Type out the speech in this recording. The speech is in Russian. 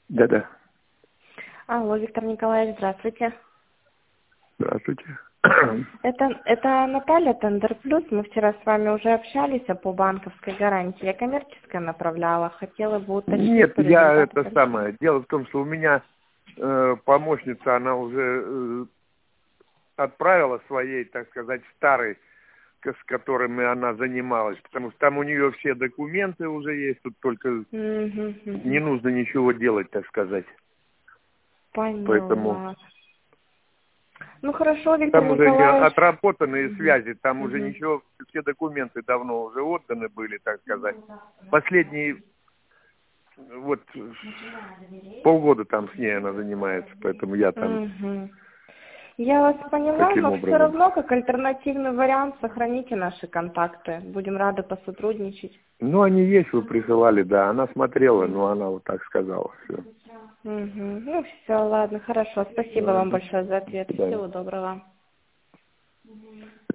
Да-да. Алло, Виктор Николаевич, здравствуйте. Здравствуйте. Это Наталья, Тендер Плюс. Мы вчера с вами уже общались по банковской гарантии. Я коммерческая направляла. Хотела бы уточнить. Нет, по я результату это самое. Дело в том, что у меня помощница, она уже отправила своей, так сказать, старой, с которыми она занималась, потому что там у нее все документы уже есть, тут только не нужно ничего делать, так сказать. Поэтому Поняла. Ну хорошо, Виктор там уже Николаевич. отработанные связи, там уже ничего, все документы давно уже отданы были, так сказать. Последние вот полгода там с ней она занимается, поэтому я там Я вас поняла, таким но все образом. равно, как альтернативный вариант, сохраните наши контакты. Будем рады посотрудничать. Ну, они есть, вы присылали, да. Она смотрела, но она вот так сказала. Все. Ну все, ладно, хорошо. Спасибо вам большое за ответ. До свидания. Всего доброго.